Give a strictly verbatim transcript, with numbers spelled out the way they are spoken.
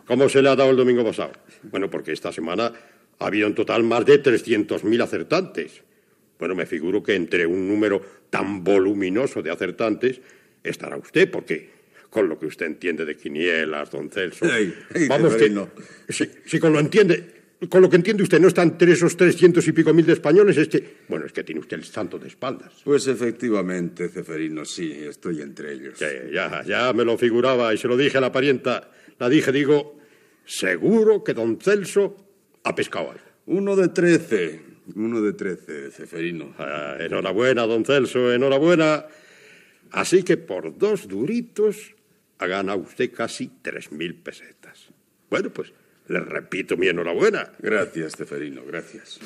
¿Cómo se le ha dado el domingo pasado? Bueno, porque esta semana ha habido en total más de trescientos mil acertantes. Bueno, me figuro que entre un número tan voluminoso de acertantes estará usted, porque con lo que usted entiende de quinielas, don Celso... Ey, ey, vamos que... Ceferino. Si, si con lo entiende... Con lo que entiende usted, no está entre esos trescientos y pico mil de españoles, es que... Bueno, es que tiene usted el santo de espaldas. Pues efectivamente, Ceferino, sí, estoy entre ellos. Sí, ya, ya me lo figuraba y se lo dije a la parienta. La dije, digo, seguro que don Celso ha pescado algo. Uno de trece, uno de trece, Ceferino. Ah, enhorabuena, don Celso, enhorabuena. Así que por dos duritos ha ganado usted casi tres mil pesetas. Bueno, pues le repito mi enhorabuena. Gracias, Ceferino, gracias.